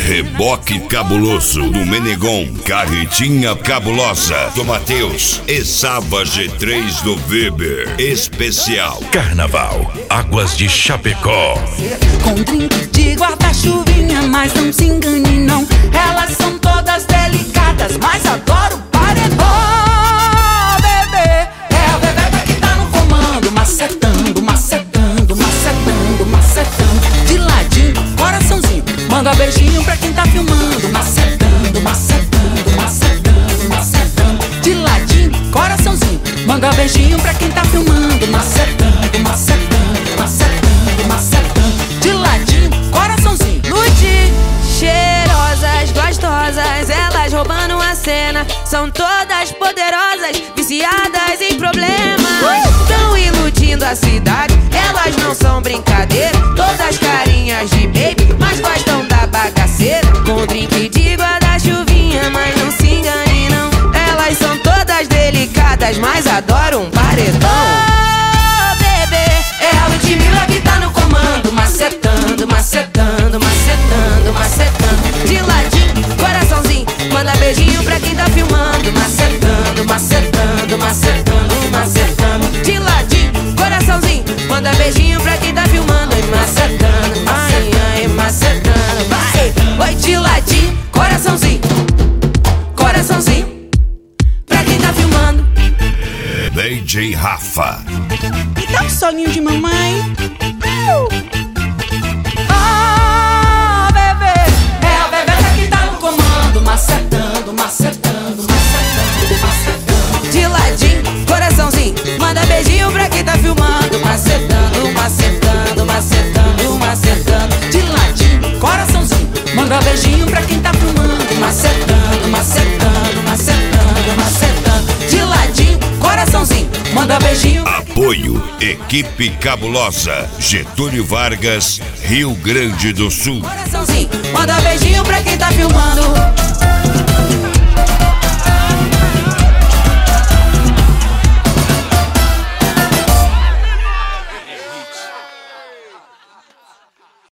Reboque Cabuloso do Menegon, Carretinha Cabulosa do Matheus e Saba G3 do Weber. Especial Carnaval, Águas de Chapecó. Com drink de guarda-chuvinha, mas não se engane não. Elas são todas delicadas, mas adoro paredão, bebê. É a Bebê que tá no comando, macetando, macetando, macetando, macetando. De ladinho, coraçãozinho, manda beijinho pra quem tá filmando. Macetando, macetando, macetando, macetando. De ladinho, coraçãozinho, manda beijinho pra quem tá filmando. Macetando, macetando, macetando, macetando. De ladinho, coraçãozinho. Ludi, cheirosas, gostosas, elas roubando a cena. São todas poderosas, viciadas em problemas. Tão iludindo a cidade, elas não são brincadeira. Todas carinhas de baby, mas gostam da bagaceira. Com drink de guarda-chuvinha, mas não se engane não. Elas são todas delicadas, mas adoram um paredão. Oh, bebê, é a Ludmilla que tá no comando. Macetando, macetando, macetando, macetando. De ladinho, coraçãozinho, manda beijinho pra quem tá filmando. Macetando, macetando, macetando, macetando. De ladinho, coraçãozinho, manda beijinho pra quem tá filmando. E macetando, ai, ai, macetando, vai. Oi, de ladinho, coraçãozinho, coraçãozinho, pra quem tá filmando. DJ Rafa. E dá um soninho de mamãe. Macetando, macetando, macetando, macetando. De ladinho, coraçãozinho, manda beijinho pra quem tá filmando. Macetando, macetando, macetando, macetando. De ladinho, coraçãozinho, manda beijinho pra quem tá filmando. Macetando, macetando, macetando, macetando. De ladinho, coraçãozinho, manda beijinho. Apoio Equipe Cabulosa, Getúlio Vargas, Rio Grande do Sul. Coraçãozinho, manda beijinho pra quem tá filmando.